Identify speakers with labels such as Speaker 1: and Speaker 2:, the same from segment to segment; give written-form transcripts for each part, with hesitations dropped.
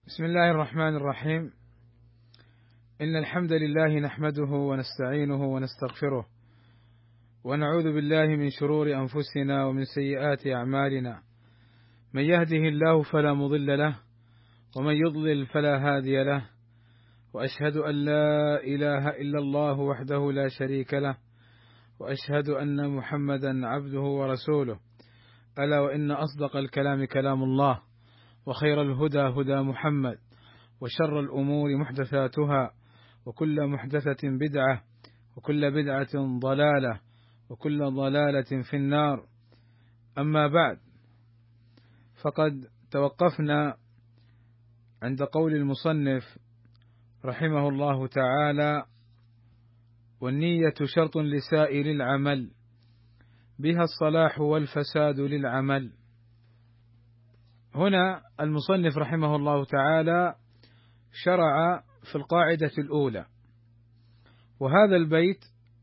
Speaker 1: بسم الله الرحمن الرحيم. إن الحمد لله نحمده ونستعينه ونستغفره، ونعوذ بالله من شرور أنفسنا ومن سيئات أعمالنا. من يهده الله فلا مضل له، ومن يضلل فلا هادي له، وأشهد أن لا إله إلا الله وحده لا شريك له، وأشهد أن محمدا عبده ورسوله. ألا وإن أصدق الكلام كلام الله، وخير الهدى هدى محمد، وشر الأمور محدثاتها، وكل محدثة بدعة، وكل بدعة ضلالة، وكل ضلالة في النار. أما بعد، فقد توقفنا عند قول المصنف رحمه الله تعالى: والنية شرط لسائر العمل، بها الصلاح والفساد للعمل. هنا المصنف رحمه الله تعالى شرع في القاعدة الأولى، وهذا البيت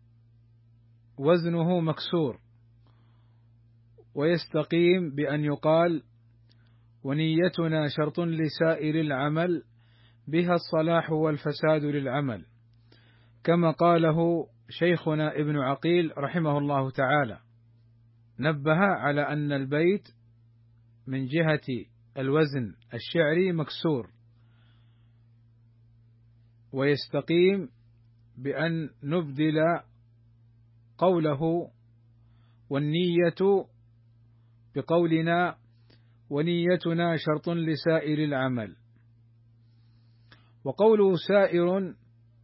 Speaker 1: وزنه مكسور، ويستقيم بأن يقال: ونيتنا شرط لسائر العمل، بها الصلاح والفساد للعمل، كما قاله شيخنا ابن عقيل رحمه الله تعالى. نبه على أن البيت من جهة الوزن الشعري مكسور، ويستقيم بأن نبدل قوله والنية بقولنا: ونيتنا شرط لسائر العمل. وقوله سائر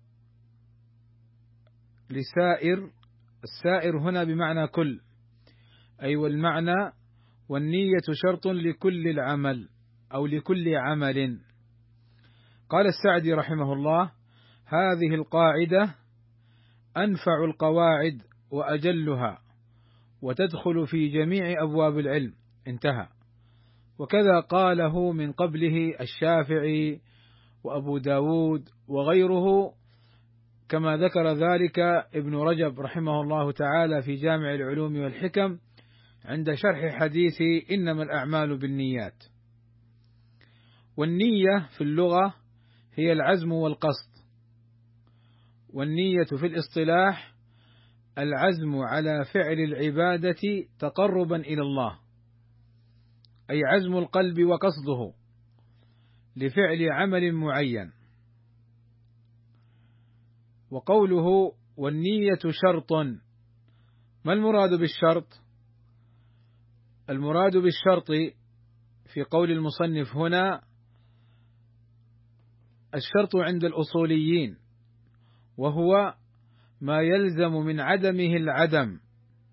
Speaker 1: لسائر، السائر هنا بمعنى كل، أي والمعنى والنية شرط لكل العمل أو لكل عمل. قال السعدي رحمه الله: هذه القاعدة أنفع القواعد وأجلها، وتدخل في جميع أبواب العلم. انتهى. وكذا قاله من قبله الشافعي وأبو داود وغيره، كما ذكر ذلك ابن رجب رحمه الله تعالى في جامع العلوم والحكم عند شرح حديث إنما الأعمال بالنيات. والنية في اللغة هي العزم والقصد، والنية في الاصطلاح العزم على فعل العبادة تقربا إلى الله، أي عزم القلب وقصده لفعل عمل معين. وقوله والنية شرط، ما المراد بالشرط؟ المراد بالشرط في قول المصنف هنا الشرط عند الأصوليين، وهو ما يلزم من عدمه العدم،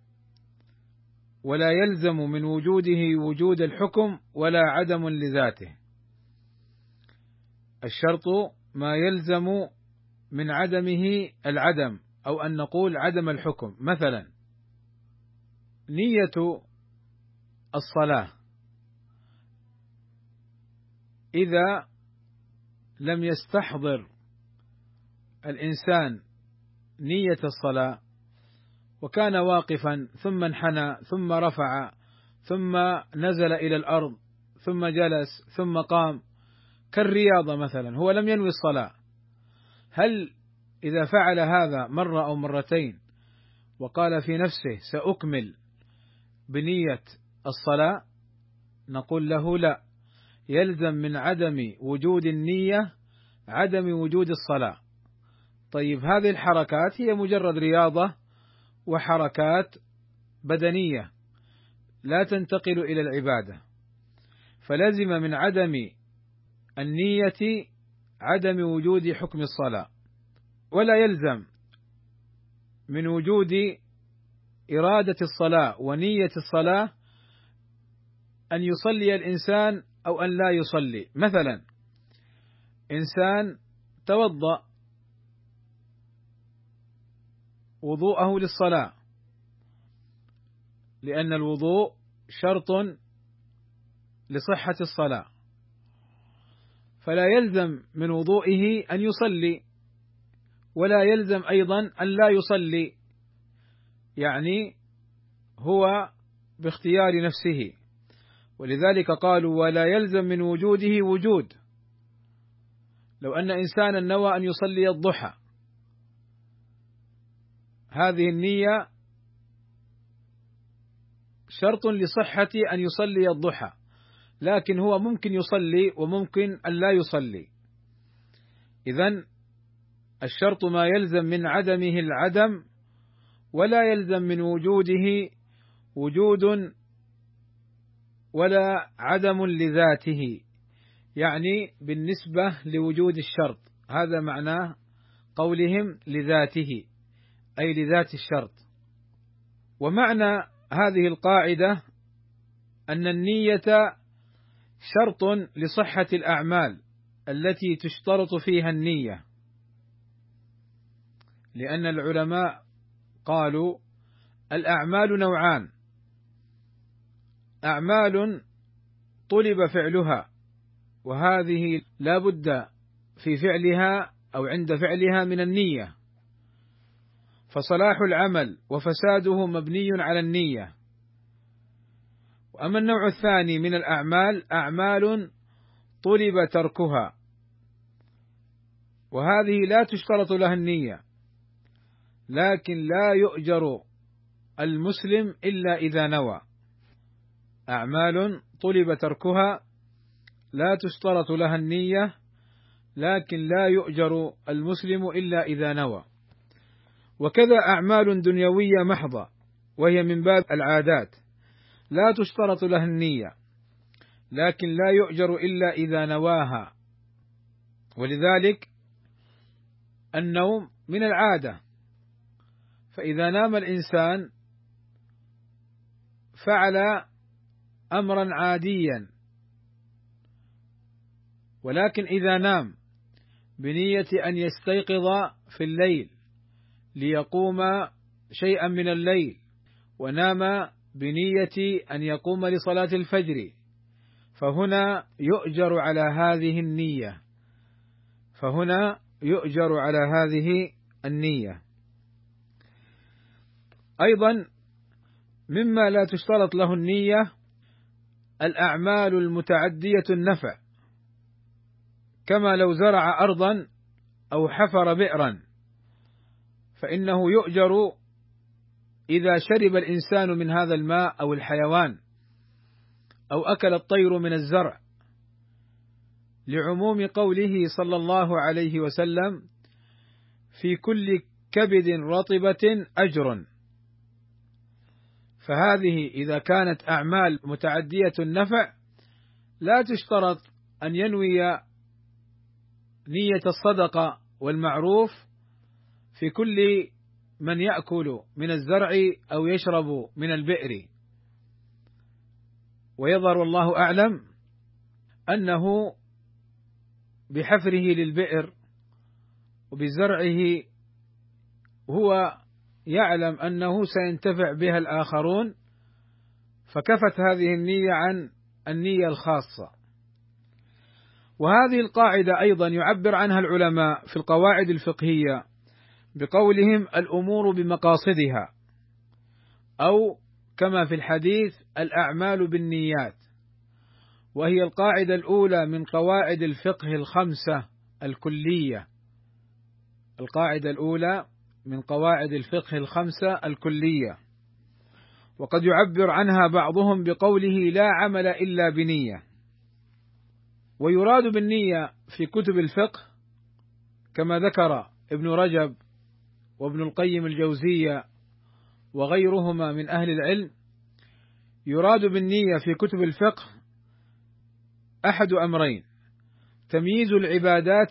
Speaker 1: ولا يلزم من وجوده وجود الحكم ولا عدم لذاته. الشرط ما يلزم من عدمه العدم، أو أن نقول عدم الحكم. مثلا نية الصلاة، إذا لم يستحضر الإنسان نية الصلاة وكان واقفا ثم انحنى ثم رفع ثم نزل إلى الأرض ثم جلس ثم قام، كالرياضة مثلا، هو لم ينوي الصلاة، هل إذا فعل هذا مرة أو مرتين وقال في نفسه سأكمل بنية الصلاة؟ نقول له لا، يلزم من عدم وجود النية عدم وجود الصلاة. طيب، هذه الحركات هي مجرد رياضة وحركات بدنية لا تنتقل إلى العبادة، فلزم من عدم النية عدم وجود حكم الصلاة، ولا يلزم من وجود إرادة الصلاة ونية الصلاة أن يصلي الإنسان أو أن لا يصلي. مثلا إنسان توضأ وضوءه للصلاة، لأن الوضوء شرط لصحة الصلاة، فلا يلزم من وضوئه أن يصلي، ولا يلزم أيضا أن لا يصلي، يعني هو باختيار نفسه. ولذلك قالوا ولا يلزم من وجوده وجود، لو أن إنسانا نوى أن يصلي الضحى، هذه النية شرط لصحة أن يصلي الضحى، لكن هو ممكن يصلي وممكن أن لا يصلي. إذن الشرط ما يلزم من عدمه العدم، ولا يلزم من وجوده وجود ولا عدم لذاته، يعني بالنسبة لوجود الشرط. هذا معناه قولهم لذاته، أي لذات الشرط. ومعنى هذه القاعدة أن النية شرط لصحة الأعمال التي تشترط فيها النية، لأن العلماء قالوا الأعمال نوعان: أعمال طلب فعلها، وهذه لا بد في فعلها أو عند فعلها من النية، فصلاح العمل وفساده مبني على النية. وأما النوع الثاني من الأعمال أعمال طلب تركها، وهذه لا تشترط لها النية، لكن لا يؤجر المسلم إلا إذا نوى. أعمال طلب تركها لا تشترط لها النية، لكن لا يؤجر المسلم إلا إذا نوى. وكذا أعمال دنيوية محضة، وهي من باب العادات، لا تشترط لها النية، لكن لا يؤجر إلا إذا نواها. ولذلك النوم من العادة، فإذا نام الإنسان فعل أمرا عاديا، ولكن إذا نام بنية أن يستيقظ في الليل ليقوم شيئا من الليل، ونام بنية أن يقوم لصلاة الفجر، فهنا يؤجر على هذه النية، أيضا مما لا تشترط له النية الأعمال المتعدية النفع، كما لو زرع أرضا أو حفر بئرا، فإنه يؤجر إذا شرب الإنسان من هذا الماء أو الحيوان، أو أكل الطير من الزرع، لعموم قوله صلى الله عليه وسلم: في كل كبد رطبة أجر. فهذه إذا كانت أعمال متعدية النفع لا تشترط أن ينوي نية الصدقة والمعروف في كل من يأكل من الزرع أو يشرب من البئر. ويظهر والله أعلم أنه بحفره للبئر وبزرعه هو يعلم أنه سينتفع بها الآخرون، فكفت هذه النية عن النية الخاصة. وهذه القاعدة أيضا يعبر عنها العلماء في القواعد الفقهية بقولهم: الأمور بمقاصدها، أو كما في الحديث: الأعمال بالنيات. وهي القاعدة الأولى من قواعد الفقه الخمسة الكلية، وقد يعبر عنها بعضهم بقوله: لا عمل إلا بنية. ويراد بالنية في كتب الفقه كما ذكر ابن رجب وابن القيم الجوزية وغيرهما من أهل العلم، يراد بالنية في كتب الفقه أحد أمرين: تمييز العبادات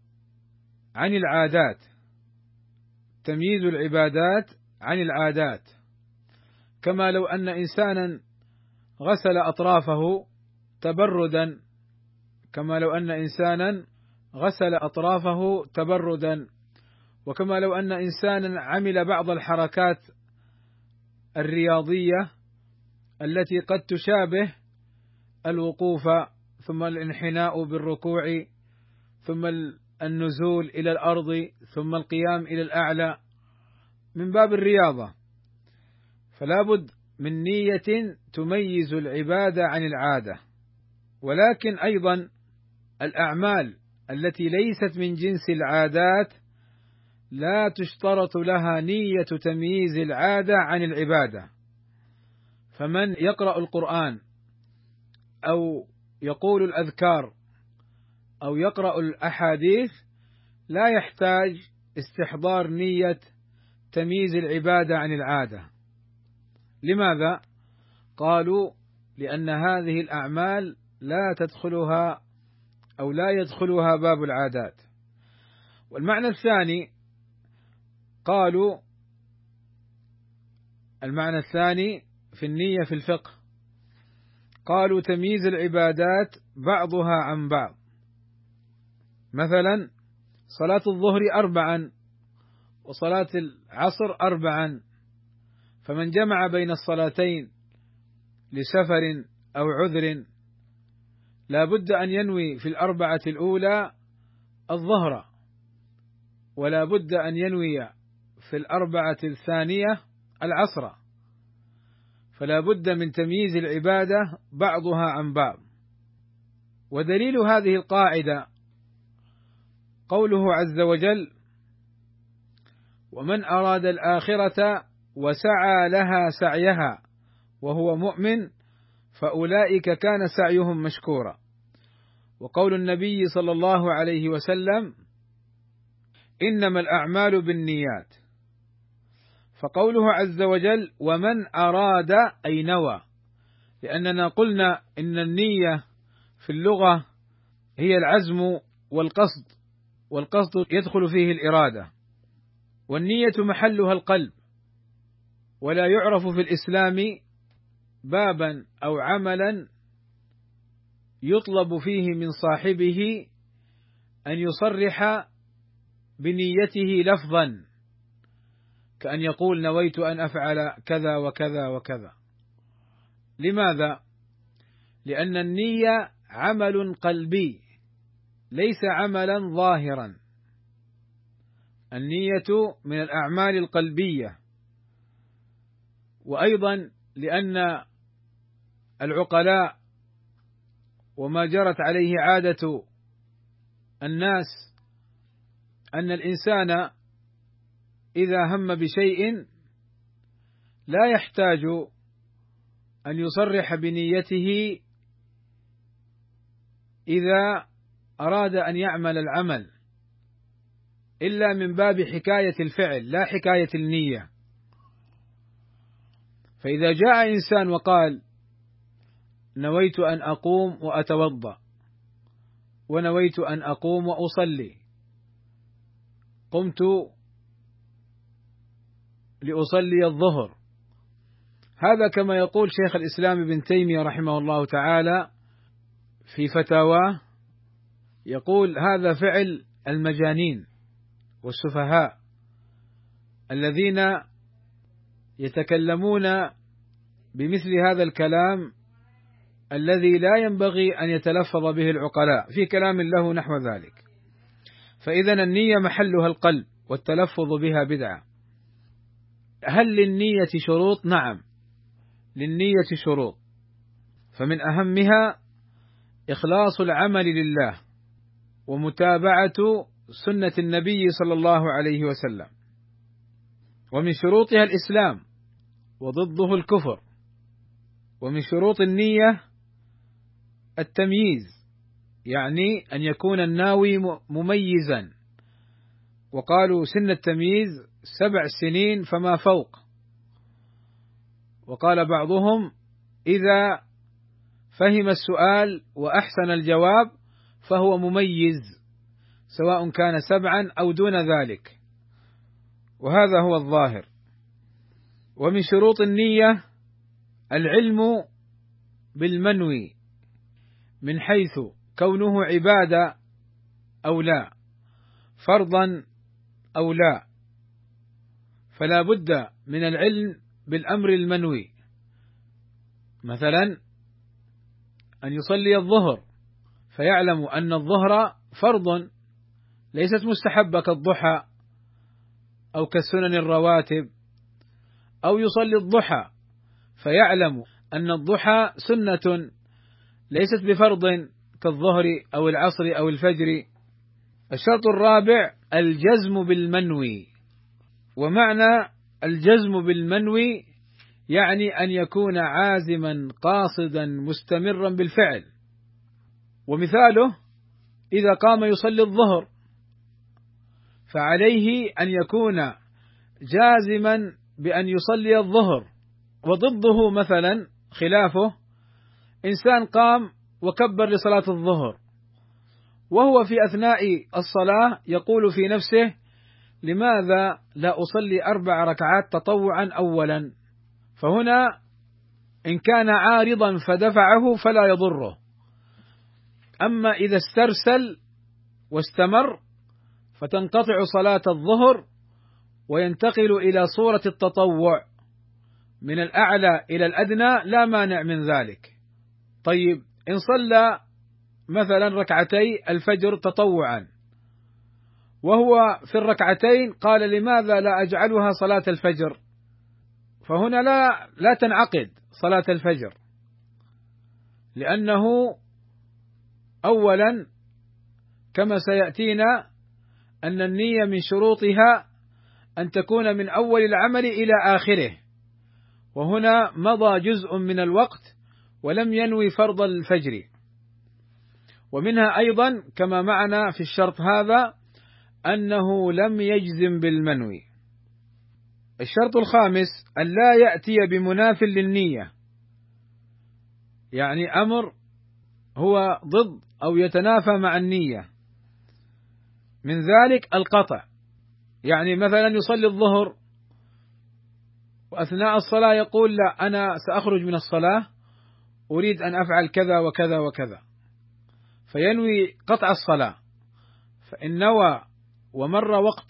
Speaker 1: عن العادات، كما لو أن إنسانا غسل أطرافه تبردا، وكما لو أن إنسانا عمل بعض الحركات الرياضية التي قد تشابه الوقوف، ثم الانحناء بالركوع، ثم النزول إلى الأرض، ثم القيام إلى الأعلى من باب الرياضة، فلا بد من نية تميز العبادة عن العادة. ولكن أيضا الأعمال التي ليست من جنس العادات لا تشترط لها نية تمييز العادة عن العبادة. فمن يقرأ القرآن أو يقول الأذكار أو يقرأ الأحاديث لا يحتاج استحضار نية تمييز العبادة عن العادة. لماذا؟ قالوا: لأن هذه الأعمال لا تدخلها أو لا يدخلها باب العادات. والمعنى الثاني، قالوا المعنى الثاني في النية في الفقه، قالوا: تمييز العبادات بعضها عن بعض. مثلا صلاة الظهر 4 وصلاة العصر 4، فمن جمع بين الصلاتين لسفر أو عذر لا بد أن ينوي في 4 الأولى الظهر، ولا بد أن ينوي في 4 الثانية العصر، فلا بد من تمييز العبادة بعضها عن بعض. ودليل هذه القاعدة قوله عز وجل: ومن أراد الآخرة وسعى لها سعيها وهو مؤمن فأولئك كان سعيهم مشكورا. وقول النبي صلى الله عليه وسلم: إنما الأعمال بالنيات. فقوله عز وجل: ومن أراد أي نوى، لأننا قلنا إن النية في اللغة هي العزم والقصد، والقصد يدخل فيه الإرادة، والنية محلها القلب، ولا يعرف في الإسلام بابا أو عملا يطلب فيه من صاحبه أن يصرح بنيته لفظا، كأن يقول: نويت أن أفعل كذا وكذا وكذا. لماذا؟ لأن النية عمل قلبي ليس عملا ظاهرا. النية من الأعمال القلبية. وأيضا لأن العقلاء وما جرت عليه عادة الناس أن الإنسان إذا هم بشيء لا يحتاج أن يصرح بنيته إذا أراد أن يعمل العمل، إلا من باب حكاية الفعل لا حكاية النية. فإذا جاء إنسان وقال: نويت أن أقوم وأتوضأ، ونويت أن أقوم وأصلي، قمت لأصلي الظهر، هذا كما يقول شيخ الإسلام ابن تيمية رحمه الله تعالى في فتاواه، يقول: هذا فعل المجانين والسفهاء الذين يتكلمون بمثل هذا الكلام الذي لا ينبغي أن يتلفظ به العقلاء في كلام له نحو ذلك. فإذا النية محلها القلب، والتلفظ بها بدعة. هل للنية شروط؟ نعم، للنية شروط، فمن أهمها إخلاص العمل لله، ومتابعة سنة النبي صلى الله عليه وسلم. ومن شروطها الإسلام وضده الكفر. ومن شروط النية التمييز، يعني أن يكون الناوي مميزا. وقالوا: سن التمييز 7 سنين فما فوق. وقال بعضهم: إذا فهم السؤال وأحسن الجواب فهو مميز، سواء كان 7 أو دون ذلك، وهذا هو الظاهر. ومن شروط النية العلم بالمنوي، من حيث كونه عبادة أو لا، فرضا أو لا، فلا بد من العلم بالأمر المنوي. مثلا أن يصلي الظهر فيعلم أن الظهر فرض ليست مستحبة كالضحى أو كالسنن الرواتب، أو يصلي الضحى فيعلم أن الضحى سنة ليست بفرض كالظهر أو العصر أو الفجر. الشرط الرابع الجزم بالمنوي. ومعنى الجزم بالمنوي يعني أن يكون عازما قاصدا مستمرا بالفعل. ومثاله إذا قام يصلي الظهر فعليه أن يكون جازما بأن يصلي الظهر. وضده مثلا خلافه إنسان قام وكبر لصلاة الظهر وهو في أثناء الصلاة يقول في نفسه: لماذا لا أصلي 4 ركعات تطوعا أولا؟ فهنا إن كان عارضا فدفعه فلا يضره. أما إذا استرسل واستمر فتنقطع صلاة الظهر وينتقل إلى صورة التطوع من الأعلى إلى الأدنى، لا مانع من ذلك. طيب إن صلى مثلا ركعتي الفجر تطوعا وهو في الركعتين قال: لماذا لا أجعلها صلاة الفجر؟ فهنا لا تنعقد صلاة الفجر، لأنه أولا كما سيأتينا أن النية من شروطها أن تكون من أول العمل إلى آخره، وهنا مضى جزء من الوقت ولم ينوي فرض الفجر. ومنها أيضا كما معنا في الشرط هذا أنه لم يجزم بالمنوي. الشرط الخامس أن لا يأتي بمناف للنية، يعني أمر هو ضد أو يتنافى مع النية. من ذلك القطع، يعني مثلا يصلي الظهر وأثناء الصلاة يقول: لا، أنا سأخرج من الصلاة أريد أن أفعل كذا وكذا وكذا، فينوي قطع الصلاة. فإن نوى ومر وقت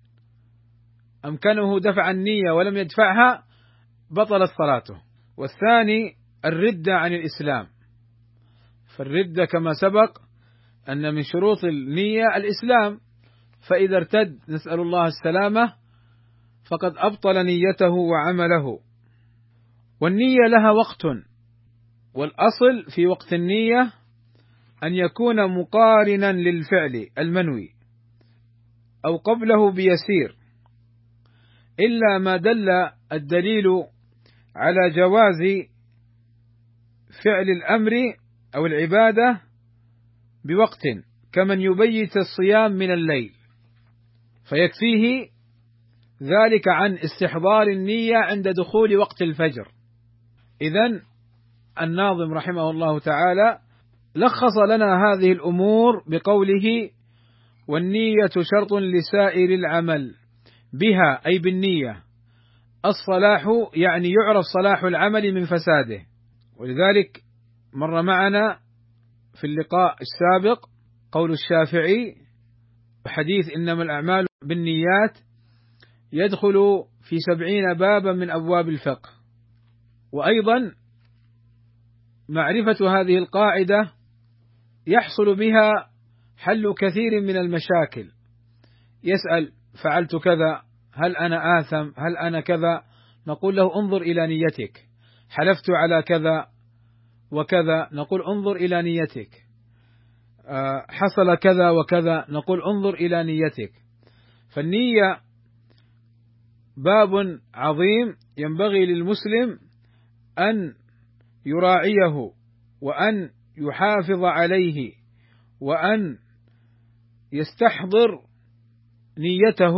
Speaker 1: أمكنه دفع النية ولم يدفعها بطلت صلاته. والثاني الردة عن الإسلام، فالردة كما سبق أن من شروط النية الإسلام، فإذا ارتد نسأل الله السلامة فقد أبطل نيته وعمله. والنية لها وقت، والأصل في وقت النية أن يكون مقارنا للفعل المنوي أو قبله بيسير، إلا ما دل الدليل على جواز فعل الأمر أو العبادة بوقت، كمن يبيت الصيام من الليل، فيكفيه ذلك عن استحضار النية عند دخول وقت الفجر. إذن الناظم رحمه الله تعالى لخص لنا هذه الأمور بقوله: والنية شرط لسائر العمل بها، أي بالنية، الصلاح، يعني يعرف صلاح العمل من فساده. ولذلك مر معنا في اللقاء السابق قول الشافعي بحديث إنما الأعمال بالنيات يدخل في 70 بابا من أبواب الفقه. وأيضا معرفة هذه القاعدة يحصل بها حل كثير من المشاكل. يسأل: فعلت كذا، هل أنا آثم؟ هل أنا كذا؟ نقول له: انظر إلى نيتك. حلفت على كذا وكذا، نقول: انظر إلى نيتك. حصل كذا وكذا، نقول: انظر إلى نيتك. فالنية باب عظيم ينبغي للمسلم أن يراعيه وأن يحافظ عليه وأن يستحضر نيته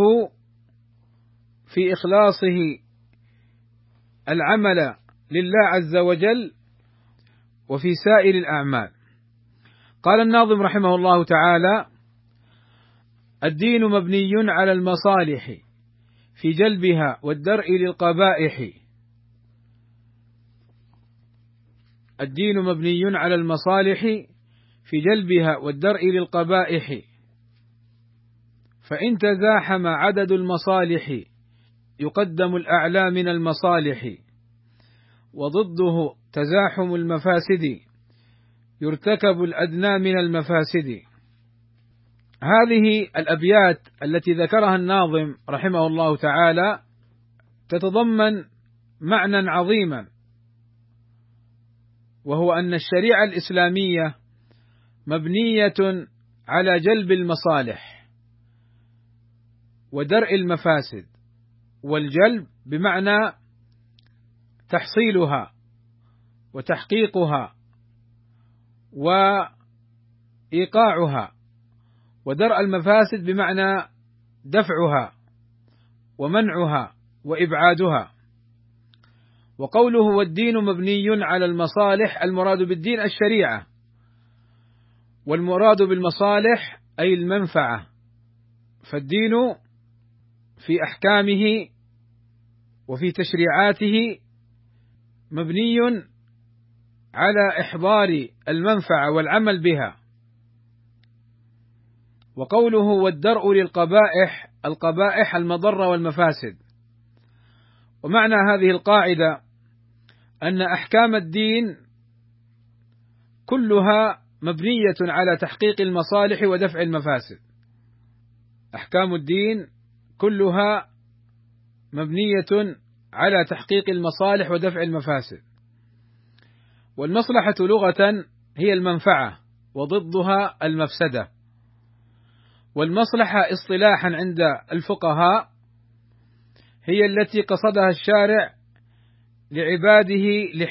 Speaker 1: في إخلاصه العمل لله عز وجل وفي سائر الأعمال. قال الناظم رحمه الله تعالى: الدين مبني على المصالح في جلبها والدرء للقبائح. الدين مبني على المصالح في جلبها والدرء للقبائح، فإن تزاحم عدد المصالح يقدم الأعلى من المصالح، وضده تزاحم المفاسد يرتكب الأدنى من المفاسد. هذه الأبيات التي ذكرها الناظم رحمه الله تعالى تتضمن معنى عظيما، وهو أن الشريعة الإسلامية مبنية على جلب المصالح ودرء المفاسد، والجلب بمعنى تحصيلها وتحقيقها وإيقاعها، ودرء المفاسد بمعنى دفعها ومنعها وإبعادها. وقوله والدين مبني على المصالح، المراد بالدين الشريعة، والمراد بالمصالح أي المنفعة، فالدين في أحكامه وفي تشريعاته مبني على إحضار المنفعة والعمل بها. وقوله والدرء للقبائح، القبائح المضرة والمفاسد. ومعنى هذه القاعدة أن أحكام الدين كلها مبنية على تحقيق المصالح ودفع المفاسد. أحكام الدين كلها مبنية على تحقيق المصالح ودفع المفاسد. والمصلحة لغة هي المنفعة وضدها المفسدة، والمصلحة اصطلاحا عند الفقهاء هي التي قصدها الشارع لعباده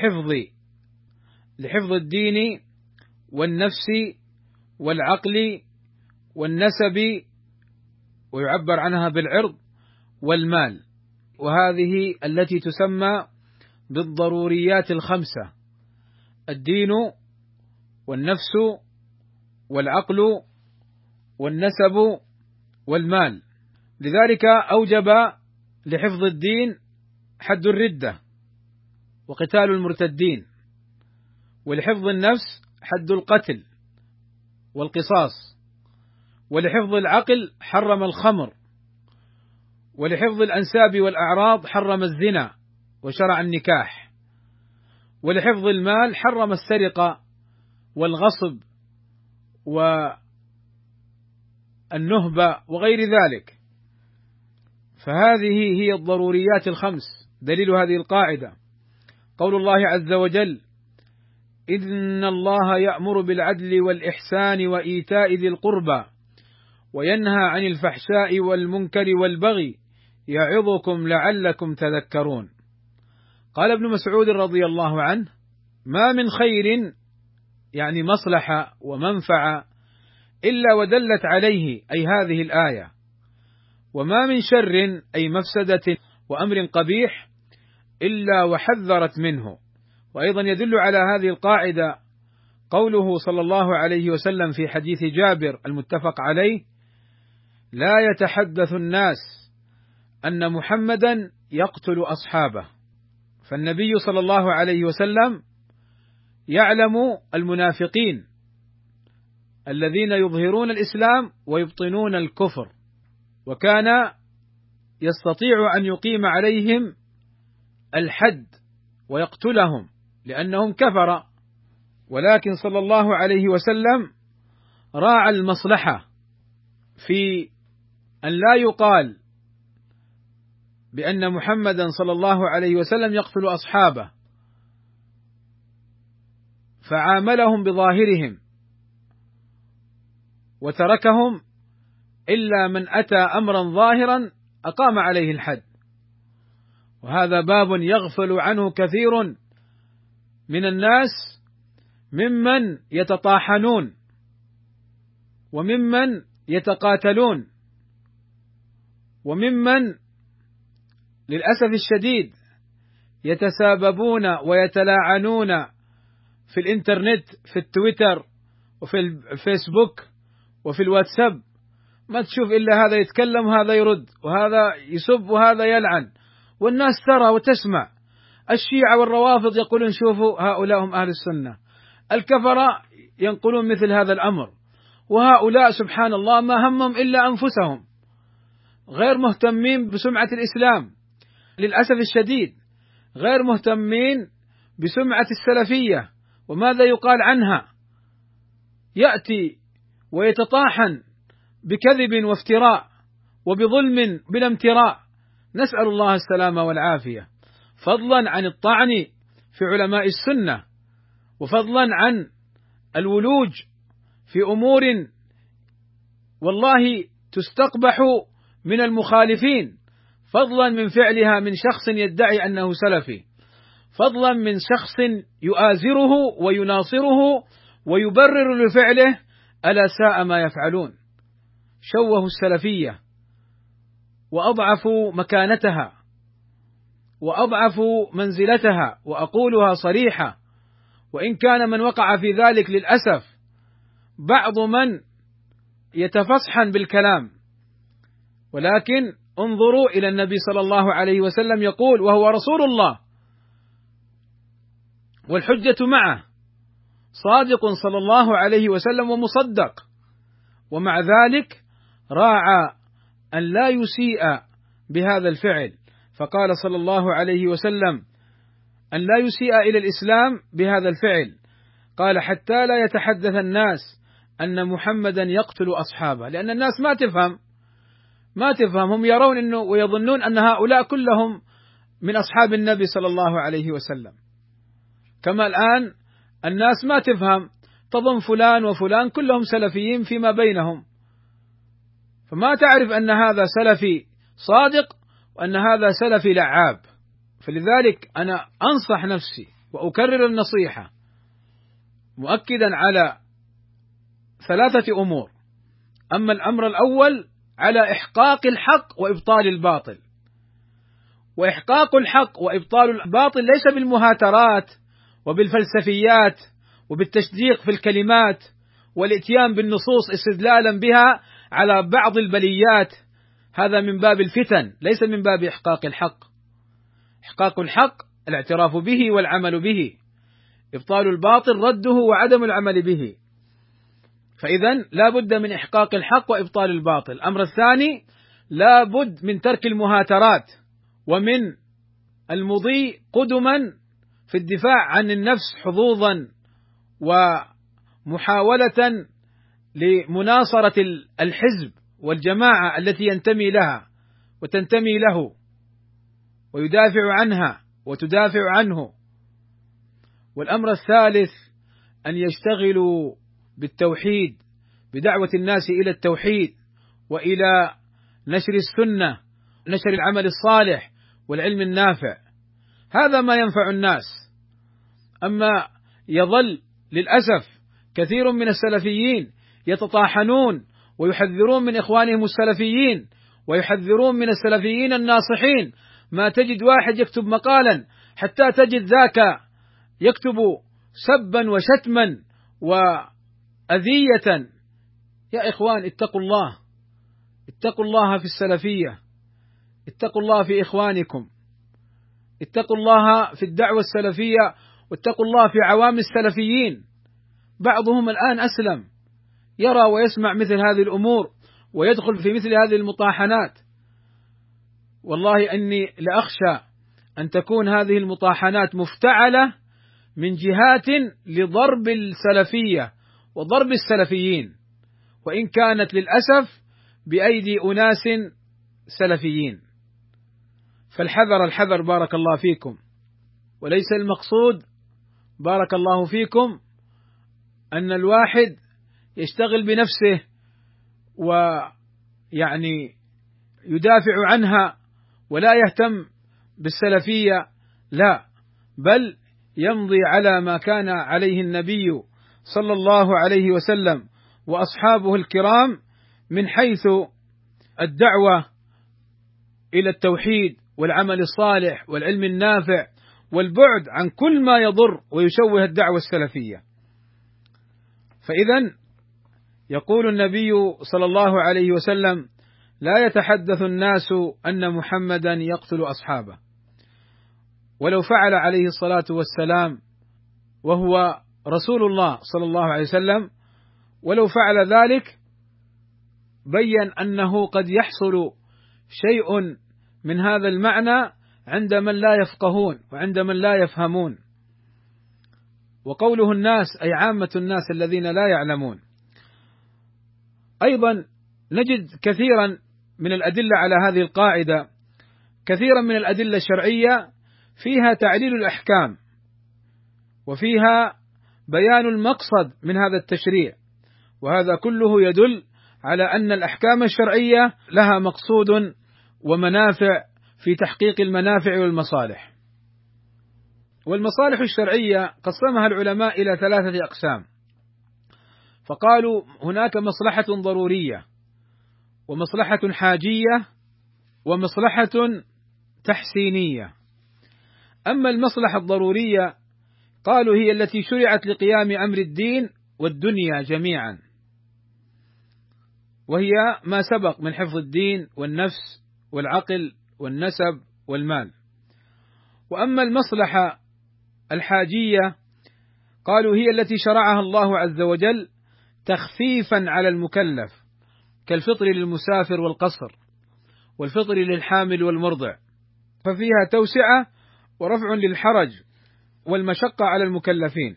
Speaker 1: لحفظ الدين والنفس والعقل والنسب، ويعبر عنها بالعرض والمال، وهذه التي تسمى بالضروريات الخمسة: الدين والنفس والعقل والنسب والمال. لذلك أوجب لحفظ الدين حد الردة وقتال المرتدين، ولحفظ النفس حد القتل والقصاص، ولحفظ العقل حرم الخمر، ولحفظ الأنساب والأعراض حرم الزنا وشرع النكاح، ولحفظ المال حرم السرقة والغصب والنهبة وغير ذلك. فهذه هي الضروريات الخمس. دليل هذه القاعدة قول الله عز وجل: إن الله يأمر بالعدل والإحسان وإيتاء ذي القربى وينهى عن الفحشاء والمنكر والبغي يعظكم لعلكم تذكرون. قال ابن مسعود رضي الله عنه: ما من خير، يعني مصلحة ومنفعة، إلا ودلت عليه أي هذه الآية، وما من شر أي مفسدة وأمر قبيح إلا وحذرت منه. وأيضا يدل على هذه القاعدة قوله صلى الله عليه وسلم في حديث جابر المتفق عليه: لا يتحدث الناس أن محمدا يقتل أصحابه. فالنبي صلى الله عليه وسلم يعلم المنافقين الذين يظهرون الإسلام ويبطنون الكفر، وكان يستطيع أن يقيم عليهم الحد ويقتلهم لأنهم كفر، ولكن صلى الله عليه وسلم راعى المصلحة في أن لا يقال بأن محمدا صلى الله عليه وسلم يقتل أصحابه، فعاملهم بظاهرهم وتركهم إلا من أتى أمرا ظاهرا أقام عليه الحد. وهذا باب يغفل عنه كثير من الناس ممن يتطاحنون وممن يتقاتلون وممن للأسف الشديد يتساببون ويتلاعنون في الإنترنت، في التويتر وفي الفيسبوك وفي الواتساب. ما تشوف إلا هذا يتكلم وهذا يرد وهذا يسب وهذا يلعن، والناس ترى وتسمع. الشيعة والروافض يقولون شوفوا هؤلاء هم أهل السنة، الكفرة ينقلون مثل هذا الأمر، وهؤلاء سبحان الله ما همهم إلا أنفسهم، غير مهتمين بسمعة الإسلام، للأسف الشديد غير مهتمين بسمعة السلفية وماذا يقال عنها، يأتي ويتطاحن بكذب وافتراء وبظلم بلا امتراء، نسأل الله السلامة والعافية، فضلا عن الطعن في علماء السنة، وفضلا عن الولوج في أمور والله تستقبح من المخالفين، فضلا من فعلها من شخص يدعي أنه سلفي، فضلا من شخص يؤازره ويناصره ويبرر لفعله. ألا ساء ما يفعلون، شوهوا السلفية وأضعفوا مكانتها وأضعفوا منزلتها، وأقولها صريحة، وإن كان من وقع في ذلك للأسف بعض من يتفصحن بالكلام، ولكن انظروا إلى النبي صلى الله عليه وسلم يقول وهو رسول الله والحجة معه، صادق صلى الله عليه وسلم ومصدق، ومع ذلك راعى أن لا يسيء بهذا الفعل، فقال صلى الله عليه وسلم أن لا يسيء إلى الإسلام بهذا الفعل، قال حتى لا يتحدث الناس أن محمدا يقتل أصحابه، لأن الناس ما تفهم، هم يرون أنه ويظنون أن هؤلاء كلهم من أصحاب النبي صلى الله عليه وسلم، كما الآن الناس ما تفهم، تظن فلان وفلان كلهم سلفيين فيما بينهم، فما تعرف أن هذا سلفي صادق وأن هذا سلفي لعاب. فلذلك أنا أنصح نفسي وأكرر النصيحة مؤكدا على 3 أمور. أما الأمر الأول على إحقاق الحق وإبطال الباطل، وإحقاق الحق وإبطال الباطل ليس بالمهاترات وبالفلسفيات وبالتشديق في الكلمات والإتيان بالنصوص استدلالا بها على بعض البليات، هذا من باب الفتن ليس من باب إحقاق الحق. إحقاق الحق الاعتراف به والعمل به، إبطال الباطل رده وعدم العمل به. فإذا لا بد من إحقاق الحق وإبطال الباطل. الأمر الثاني لا بد من ترك المهاترات ومن المضي قدما في الدفاع عن النفس حظوظا ومحاولة لمناصرة الحزب والجماعة التي ينتمي لها وتنتمي له ويدافع عنها وتدافع عنه. والأمر الثالث أن يشتغلوا بالتوحيد، بدعوة الناس إلى التوحيد وإلى نشر السنة، نشر العمل الصالح والعلم النافع، هذا ما ينفع الناس. أما يظل للأسف كثير من السلفيين يتطاحنون ويحذرون من إخوانهم السلفيين ويحذرون من السلفيين الناصحين، ما تجد واحد يكتب مقالا حتى تجد ذاك يكتب سبا وشتما وأذية. يا إخوان اتقوا الله، اتقوا الله في السلفية، اتقوا الله في إخوانكم، اتقوا الله في الدعوة السلفية، واتقوا الله في عوام السلفيين. بعضهم الآن أسلم، يرى ويسمع مثل هذه الأمور ويدخل في مثل هذه المطاحنات. والله إني لأخشى أن تكون هذه المطاحنات مفتعلة من جهات لضرب السلفية وضرب السلفيين، وإن كانت للأسف بأيدي أناس سلفيين. فالحذر الحذر بارك الله فيكم. وليس المقصود بارك الله فيكم أن الواحد يشتغل بنفسه ويعني يدافع عنها ولا يهتم بالسلفية، لا، بل يمضي على ما كان عليه النبي صلى الله عليه وسلم وأصحابه الكرام من حيث الدعوة إلى التوحيد والعمل الصالح والعلم النافع والبعد عن كل ما يضر ويشوه الدعوة السلفية. فإذا يقول النبي صلى الله عليه وسلم: لا يتحدث الناس أن محمدا يقتل أصحابه. ولو فعل عليه الصلاة والسلام وهو رسول الله صلى الله عليه وسلم، ولو فعل ذلك بين أنه قد يحصل شيء من هذا المعنى عند من لا يفقهون وعند من لا يفهمون. وقوله الناس أي عامة الناس الذين لا يعلمون. أيضا نجد كثيرا من الأدلة على هذه القاعدة، كثيرا من الأدلة الشرعية فيها تعليل الأحكام وفيها بيان المقصد من هذا التشريع، وهذا كله يدل على أن الأحكام الشرعية لها مقصود ومنافع في تحقيق المنافع والمصالح. والمصالح الشرعية قسمها العلماء إلى 3 أقسام، فقالوا هناك مصلحة ضرورية، ومصلحة حاجية، ومصلحة تحسينية. أما المصلحة الضرورية قالوا هي التي شرعت لقيام أمر الدين والدنيا جميعا، وهي ما سبق من حفظ الدين والنفس والعقل والنسب والمال. وأما المصلحة الحاجية قالوا هي التي شرعها الله عز وجل تخفيفا على المكلف، كالفطر للمسافر والقصر، والفطر للحامل والمرضع، ففيها توسعة ورفع للحرج والمشقة على المكلفين.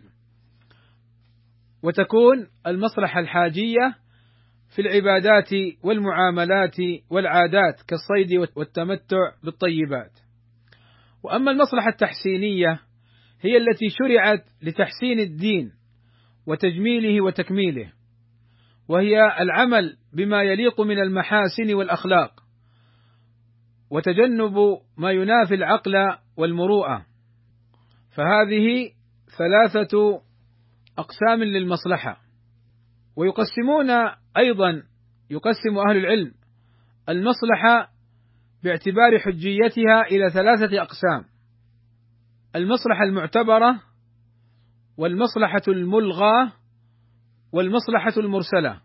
Speaker 1: وتكون المصلحة الحاجية في العبادات والمعاملات والعادات كالصيد والتمتع بالطيبات. وأما المصلحة التحسينية هي التي شرعت لتحسين الدين وتجميله وتكميله، وهي العمل بما يليق من المحاسن والأخلاق، وتجنب ما ينافي العقل والمروءة. فهذه 3 أقسام للمصلحة. ويقسم أهل العلم المصلحة باعتبار حجيتها إلى 3 أقسام: المصلحة المعتبرة، والمصلحة الملغاة، والمصلحة المرسلة.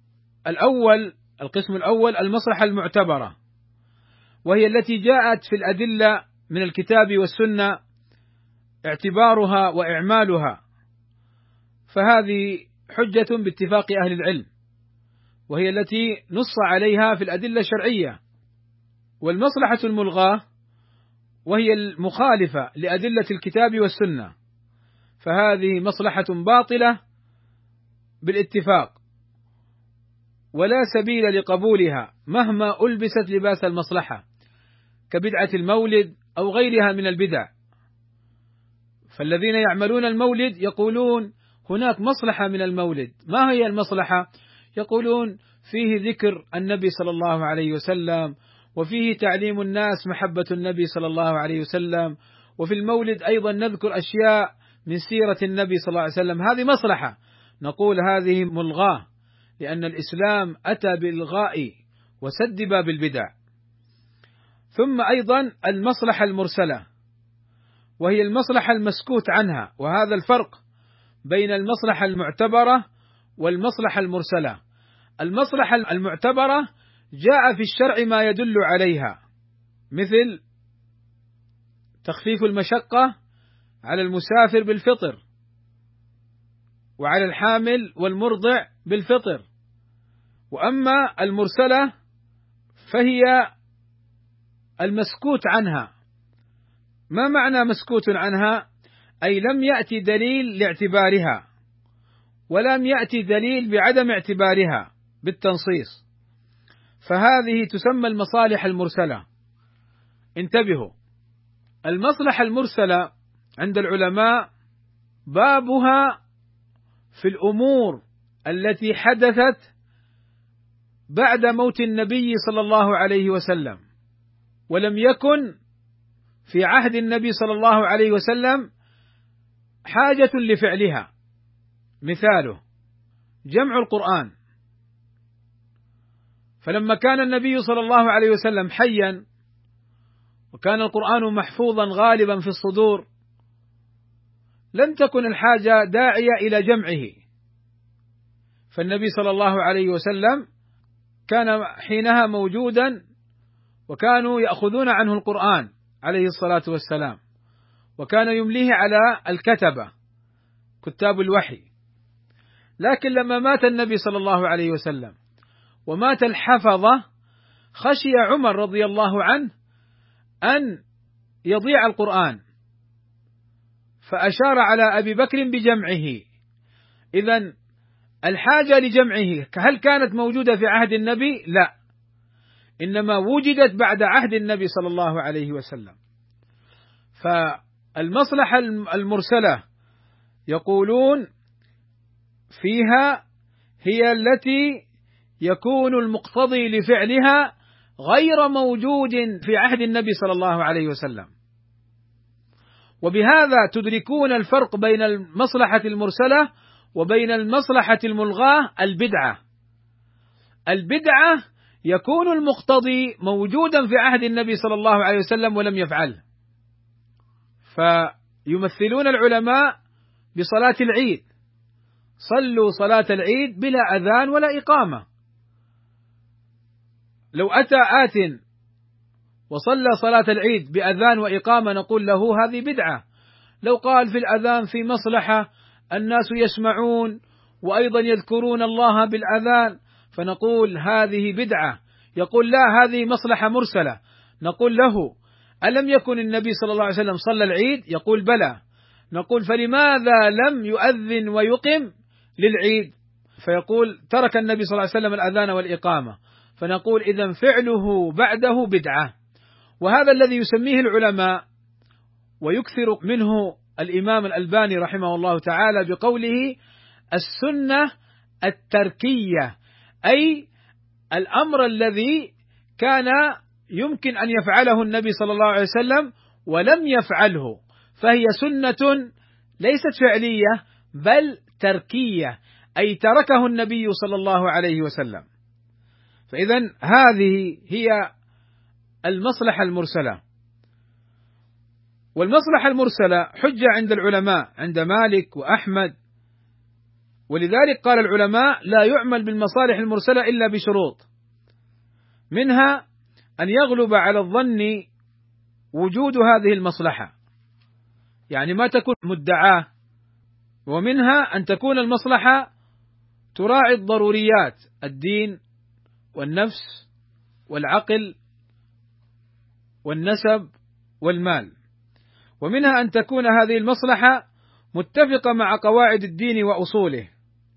Speaker 1: القسم الأول المصلحة المعتبرة، وهي التي جاءت في الأدلة من الكتاب والسنة اعتبارها وإعمالها، فهذه حجة باتفاق أهل العلم، وهي التي نص عليها في الأدلة الشرعية. والمصلحة الملغاة وهي المخالفة لأدلة الكتاب والسنة، فهذه مصلحة باطلة بالاتفاق، ولا سبيل لقبولها مهما ألبست لباس المصلحة، كبدعة المولد أو غيرها من البدع. فالذين يعملون المولد يقولون هناك مصلحة من المولد. ما هي المصلحة؟ يقولون فيه ذكر النبي صلى الله عليه وسلم، وفيه تعليم الناس محبة النبي صلى الله عليه وسلم، وفي المولد أيضا نذكر أشياء من سيرة النبي صلى الله عليه وسلم. هذه مصلحة. نقول هذه ملغاة، لأن الإسلام أتى بإلغاء وسد باب البدع. ثم أيضا المصلحة المرسلة، وهي المصلحة المسكوت عنها، وهذا الفرق بين المصلحة المعتبرة والمصلحة المرسلة. المصلحة المعتبرة جاء في الشرع ما يدل عليها، مثل تخفيف المشقة على المسافر بالفطر، وعلى الحامل والمرضع بالفطر. وأما المرسلة فهي المسكوت عنها. ما معنى مسكوت عنها؟ أي لم يأتي دليل لاعتبارها، ولم يأتي دليل بعدم اعتبارها بالتنصيص، فهذه تسمى المصالح المرسلة. انتبهوا، المصلحة المرسلة عند العلماء بابها في الأمور التي حدثت بعد موت النبي صلى الله عليه وسلم، ولم يكن في عهد النبي صلى الله عليه وسلم حاجة لفعلها. مثاله جمع القرآن، فلما كان النبي صلى الله عليه وسلم حيا وكان القرآن محفوظا غالبا في الصدور، لم تكن الحاجة داعية إلى جمعه، فالنبي صلى الله عليه وسلم كان حينها موجودا، وكانوا يأخذون عنه القرآن عليه الصلاة والسلام، وكان يمليه على الكتبة كتاب الوحي. لكن لما مات النبي صلى الله عليه وسلم ومات الحفظة، خشي عمر رضي الله عنه أن يضيع القرآن، فأشار على أبي بكر بجمعه. إذن الحاجة لجمعه هل كانت موجودة في عهد النبي؟ لا، إنما وجدت بعد عهد النبي صلى الله عليه وسلم. فالمصلحة المرسلة يقولون فيها هي التي يكون المقتضي لفعلها غير موجود في عهد النبي صلى الله عليه وسلم. وبهذا تدركون الفرق بين المصلحة المرسلة وبين المصلحة الملغاة. البدعة يكون المقتضي موجودا في عهد النبي صلى الله عليه وسلم ولم يفعله، فيمثلون العلماء بصلاة العيد: صلوا صلاة العيد بلا أذان ولا إقامة. لو أتى آت وصلى صلاة العيد بأذان وإقامة نقول له هذه بدعة. لو قال في الأذان في مصلحة الناس يسمعون وأيضا يذكرون الله بالأذان فنقول هذه بدعة. يقول لا، هذه مصلحة مرسلة. نقول له ألم يكن النبي صلى الله عليه وسلم صلى العيد؟ يقول بلى. نقول فلماذا لم يؤذن ويقم للعيد؟ فيقول ترك النبي صلى الله عليه وسلم الأذان والإقامة. فنقول إذن فعله بعده بدعة. وهذا الذي يسميه العلماء ويكثر منه الإمام الألباني رحمه الله تعالى بقوله السنة التركية، أي الأمر الذي كان يمكن أن يفعله النبي صلى الله عليه وسلم ولم يفعله، فهي سنة ليست فعلية بل تركية، أي تركه النبي صلى الله عليه وسلم. فإذن هذه هي المصلحة المرسلة. والمصلحة المرسلة حجة عند العلماء، عند مالك وأحمد، ولذلك قال العلماء لا يعمل بالمصالح المرسلة إلا بشروط، منها أن يغلب على الظن وجود هذه المصلحة، يعني ما تكون مدعاة، ومنها أن تكون المصلحة تراعي الضروريات الدين والنفس والعقل والنسب والمال، ومنها أن تكون هذه المصلحة متفقة مع قواعد الدين وأصوله،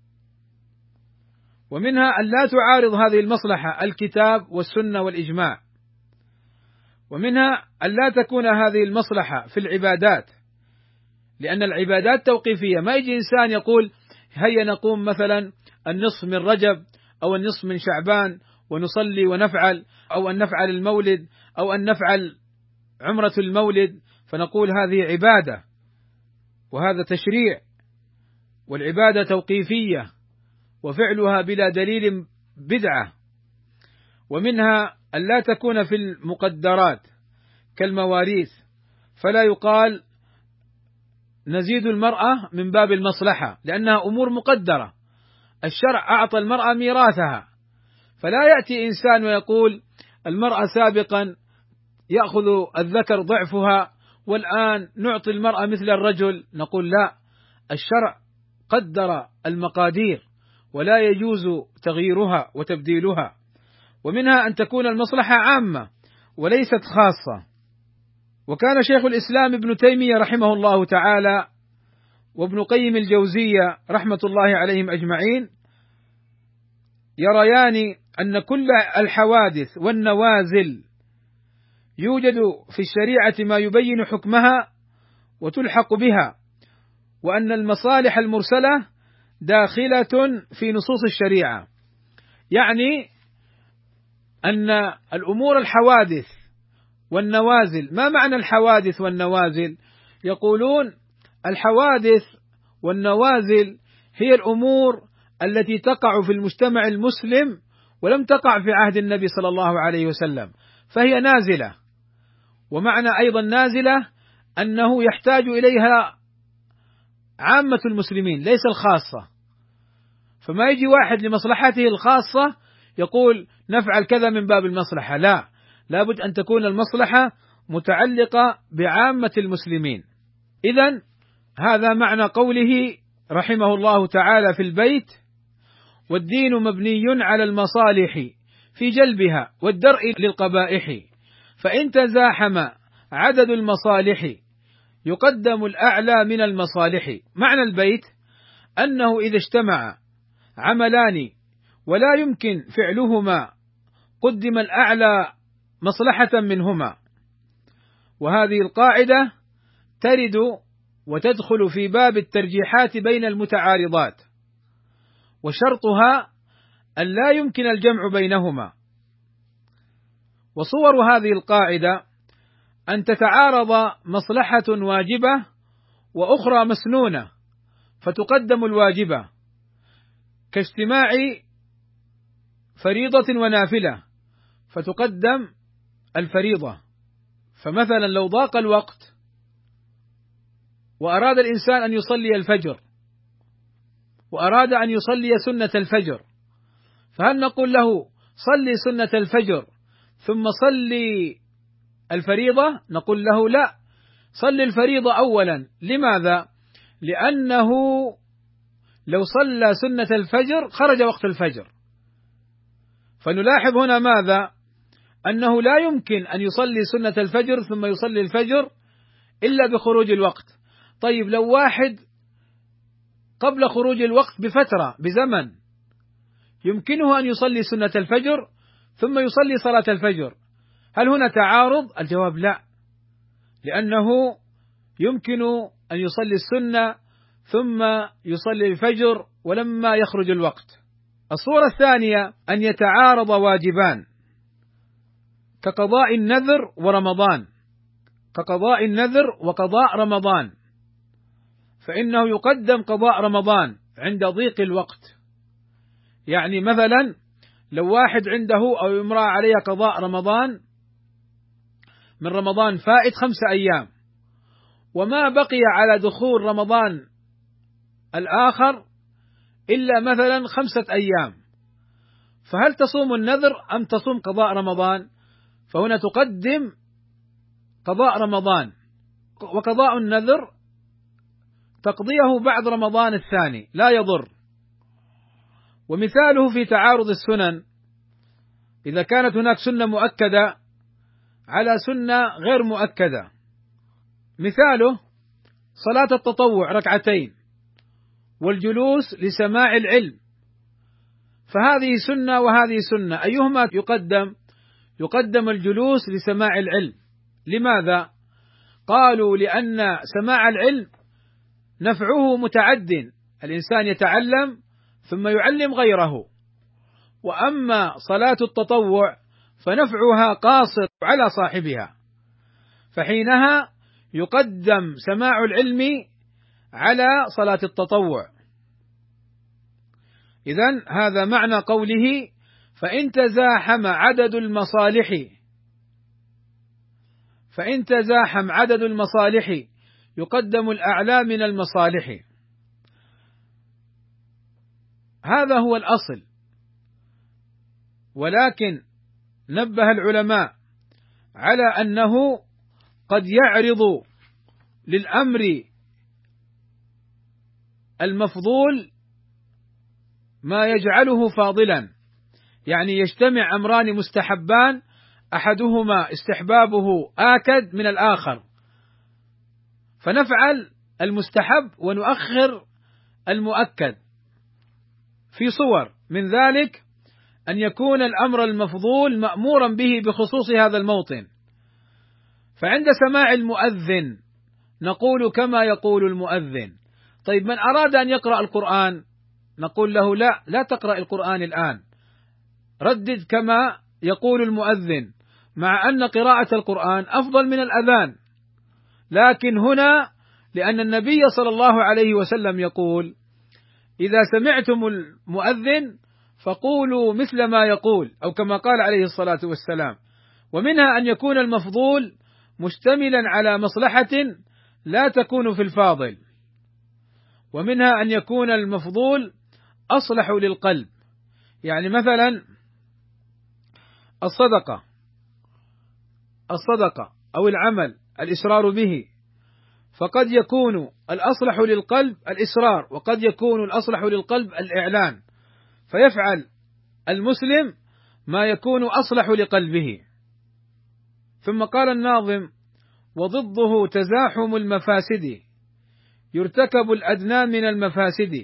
Speaker 1: ومنها أن لا تعارض هذه المصلحة الكتاب والسنة والإجماع، ومنها أن لا تكون هذه المصلحة في العبادات، لأن العبادات توقيفية. ما يجي إنسان يقول هيا نقوم مثلا النصف من رجب أو النصف من شعبان ونصلي ونفعل، أو أن نفعل المولد أو أن نفعل عمرة المولد، فنقول هذه عبادة وهذا تشريع، والعبادة توقيفية وفعلها بلا دليل بدعة. ومنها أن لا تكون في المقدرات كالمواريث، فلا يقال نزيد المرأة من باب المصلحة لأنها أمور مقدرة، الشرع أعطى المرأة ميراثها، فلا يأتي إنسان ويقول المرأة سابقا يأخذ الذكر ضعفها والآن نعطي المرأة مثل الرجل. نقول لا، الشرع قدر المقادير ولا يجوز تغييرها وتبديلها. ومنها أن تكون المصلحة عامة وليست خاصة. وكان شيخ الإسلام ابن تيمية رحمه الله تعالى وابن قيم الجوزية رحمة الله عليهم أجمعين يريان أن كل الحوادث والنوازل يوجد في الشريعة ما يبين حكمها وتلحق بها، وأن المصالح المرسلة داخلة في نصوص الشريعة، يعني أن الأمور الحوادث والنوازل. ما معنى الحوادث والنوازل؟ يقولون الحوادث والنوازل هي الأمور التي تقع في المجتمع المسلم ولم تقع في عهد النبي صلى الله عليه وسلم، فهي نازلة. ومعنى أيضا نازلة أنه يحتاج إليها عامة المسلمين ليس الخاصة، فما يجي واحد لمصلحته الخاصة يقول نفعل كذا من باب المصلحة، لا، لابد أن تكون المصلحة متعلقة بعامة المسلمين. إذن هذا معنى قوله رحمه الله تعالى في البيت: والدين مبني على المصالح في جلبها والدرء للقبائح، فإن تزاحم عدد المصالح يقدم الأعلى من المصالح. معنى البيت أنه إذا اجتمع عملان ولا يمكن فعلهما قدم الأعلى مصلحة منهما. وهذه القاعدة ترد وتدخل في باب الترجيحات بين المتعارضات، وشرطها أن لا يمكن الجمع بينهما. وصور هذه القاعدة أن تتعارض مصلحة واجبة وأخرى مسنونة فتقدم الواجبة، كاجتماع فريضة ونافلة فتقدم الفريضة. فمثلا لو ضاق الوقت وأراد الإنسان أن يصلي الفجر وأراد أن يصلي سنة الفجر، فهل نقول له صلي سنة الفجر ثم صلي الفريضة؟ نقول له لا، صلي الفريضة أولا. لماذا؟ لأنه لو صلى سنة الفجر خرج وقت الفجر. فنلاحظ هنا ماذا؟ أنه لا يمكن أن يصلي سنة الفجر ثم يصلي الفجر إلا بخروج الوقت. طيب لو واحد قبل خروج الوقت بفترة بزمن يمكنه أن يصلي سنة الفجر ثم يصلي صلاة الفجر، هل هنا تعارض؟ الجواب لا، لأنه يمكن أن يصلي السنة ثم يصلي الفجر ولما يخرج الوقت. الصورة الثانية أن يتعارض واجبان كقضاء النذر ورمضان، كقضاء النذر وقضاء رمضان، فإنه يقدم قضاء رمضان عند ضيق الوقت. يعني مثلا لو واحد عنده أو امرأة عليها قضاء رمضان من رمضان فائت 5 أيام وما بقي على دخول رمضان الآخر إلا مثلا 5 أيام، فهل تصوم النذر أم تصوم قضاء رمضان؟ فهنا تقدم قضاء رمضان، وقضاء النذر تقضيه بعد رمضان الثاني لا يضر. ومثاله في تعارض السنن إذا كانت هناك سنة مؤكدة على سنة غير مؤكدة، مثاله صلاة التطوع 2 ركعتين والجلوس لسماع العلم، فهذه سنة وهذه سنة، أيهما يقدم؟ يقدم الجلوس لسماع العلم. لماذا؟ قالوا لأن سماع العلم نفعه متعد، الإنسان يتعلم ثم يعلم غيره، وأما صلاة التطوع فنفعها قاصر على صاحبها، فحينها يقدم سماع العلم على صلاة التطوع. إذن هذا معنى قوله فإن تزاحم عدد المصالح يقدم الأعلى من المصالح. هذا هو الأصل، ولكن نبه العلماء على أنه قد يعرض للأمر المفضول ما يجعله فاضلا، يعني يجتمع أمران مستحبان أحدهما استحبابه آكد من الآخر، فنفعل المستحب ونؤخر المؤكد في صور، من ذلك أن يكون الأمر المفضول مأمورا به بخصوص هذا الموطن، فعند سماع المؤذن نقول كما يقول المؤذن. طيب من أراد أن يقرأ القرآن نقول له لا تقرأ القرآن الآن، ردد كما يقول المؤذن، مع أن قراءة القرآن أفضل من الأذان، لكن هنا لأن النبي صلى الله عليه وسلم يقول إذا سمعتم المؤذن فقولوا مثل ما يقول أو كما قال عليه الصلاة والسلام. ومنها أن يكون المفضول مشتملا على مصلحة لا تكون في الفاضل، ومنها أن يكون المفضول أصلح للقلب، يعني مثلا الصدقة أو العمل الإسرار به، فقد يكون الأصلح للقلب الإسرار وقد يكون الأصلح للقلب الإعلان، فيفعل المسلم ما يكون أصلح لقلبه. ثم قال الناظم وضده تزاحم المفاسد يرتكب الأدنى من المفاسد.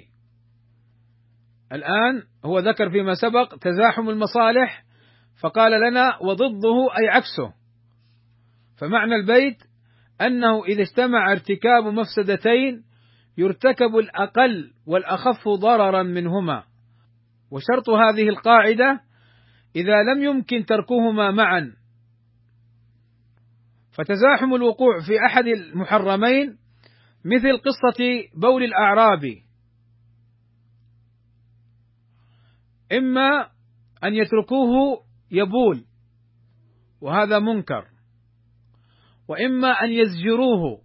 Speaker 1: الآن هو ذكر فيما سبق تزاحم المصالح فقال لنا وضده أي عكسه، فمعنى البيت أنه إذا اجتمع ارتكاب مفسدتين يرتكب الأقل والأخف ضررا منهما، وشرط هذه القاعدة إذا لم يمكن تركهما معا، فتزاحم الوقوع في أحد المحرمين مثل قصة بول الأعرابي، إما أن يتركوه يبول وهذا منكر، وإما أن يزجروه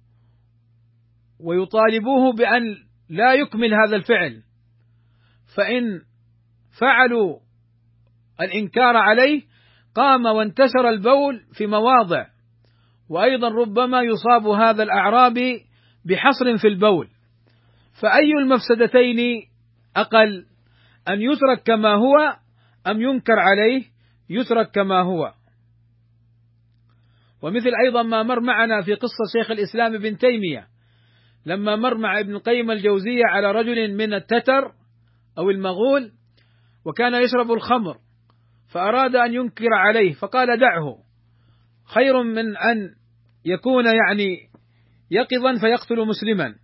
Speaker 1: ويطالبوه بأن لا يكمل هذا الفعل، فإن فعلوا الإنكار عليه قام وانتشر البول في مواضع، وأيضا ربما يصاب هذا الأعرابي بحصر في البول، فأي المفسدتين أقل، أن يترك كما هو أم ينكر عليه؟ يترك كما هو. ومثل أيضا ما مر معنا في قصة شيخ الإسلام ابن تيمية لما مر مع ابن القيم الجوزية على رجل من التتر أو المغول وكان يشرب الخمر، فأراد أن ينكر عليه فقال دعه، خير من أن يكون يقظا فيقتل مسلما،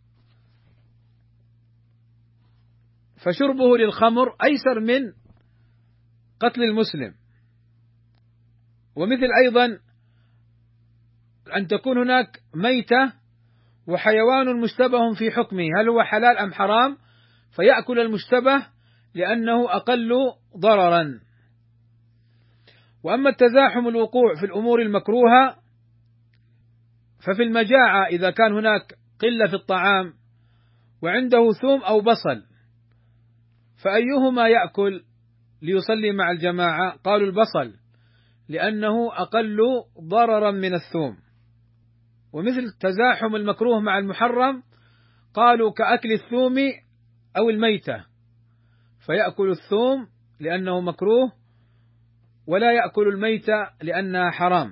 Speaker 1: فشربه للخمر أيسر من قتل المسلم. ومثل أيضا أن تكون هناك ميتة وحيوان مشتبه في حكمه، هل هو حلال أم حرام، فيأكل المشتبه لأنه أقل ضررا. وأما التزاحم الوقوع في الأمور المكروهة ففي المجاعة إذا كان هناك قلة في الطعام وعنده ثوم أو بصل، فأيهما يأكل ليصلي مع الجماعة؟ قالوا البصل لأنه أقل ضررا من الثوم. ومثل تزاحم المكروه مع المحرم قالوا كأكل الثوم أو الميتة، فيأكل الثوم لأنه مكروه ولا يأكل الميتة لأنها حرام.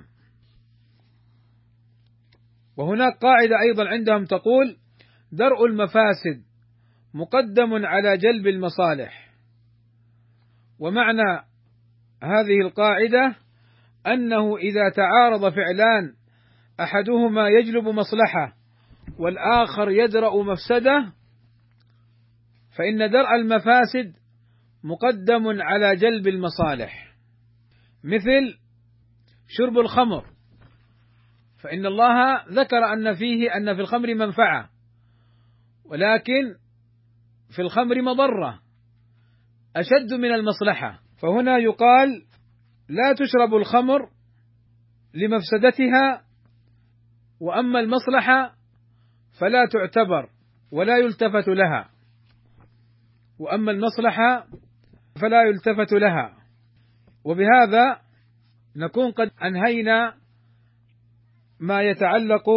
Speaker 1: وهناك قاعدة أيضا عندهم تقول درء المفاسد مقدم على جلب المصالح. ومعنى هذه القاعدة أنه إذا تعارض فعلان أحدهما يجلب مصلحة والآخر يدرأ مفسدة، فإن درء المفاسد مقدم على جلب المصالح، مثل شرب الخمر، فإن الله ذكر أن في الخمر منفعة، ولكن في الخمر مضرة أشد من المصلحة، فهنا يقال لا تشرب الخمر لمفسدتها، وأما المصلحة فلا تعتبر ولا يلتفت لها، وأما المصلحة فلا يلتفت لها. وبهذا نكون قد أنهينا ما يتعلق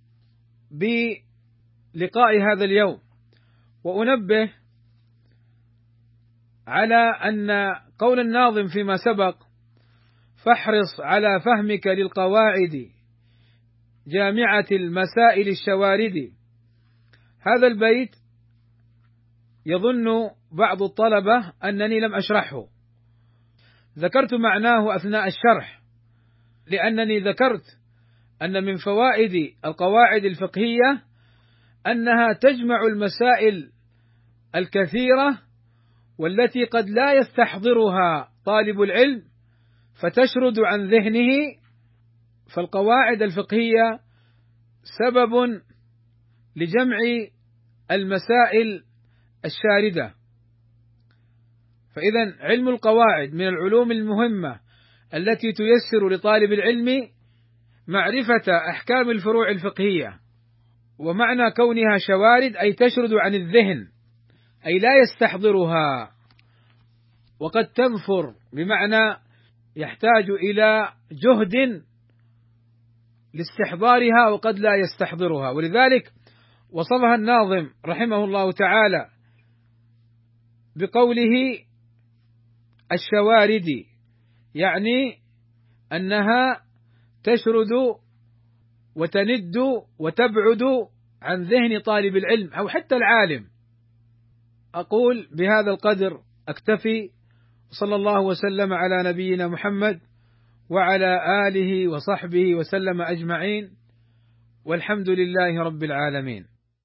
Speaker 1: بلقاء هذا اليوم، وأنبه على أن قول الناظم فيما سبق فاحرص على فهمك للقواعد جامعة المسائل الشوارد، هذا البيت يظن بعض الطلبة أنني لم أشرحه، ذكرت معناه أثناء الشرح، لأنني ذكرت أن من فوائد القواعد الفقهية أنها تجمع المسائل الكثيرة والتي قد لا يستحضرها طالب العلم فتشرد عن ذهنه، فالقواعد الفقهية سبب لجمع المسائل الشاردة. فإذا علم القواعد من العلوم المهمة التي تيسر لطالب العلم معرفة أحكام الفروع الفقهية، ومعنى كونها شوارد أي تشرد عن الذهن أي لا يستحضرها، وقد تنفر بمعنى يحتاج إلى جهد لاستحضارها وقد لا يستحضرها، ولذلك وصفها الناظم رحمه الله تعالى بقوله الشوارد، يعني أنها تشرد وتند وتبعد عن ذهن طالب العلم أو حتى العالم. أقول بهذا القدر أكتفي، صلى الله وسلم على نبينا محمد وعلى آله وصحبه وسلم أجمعين، والحمد لله رب العالمين.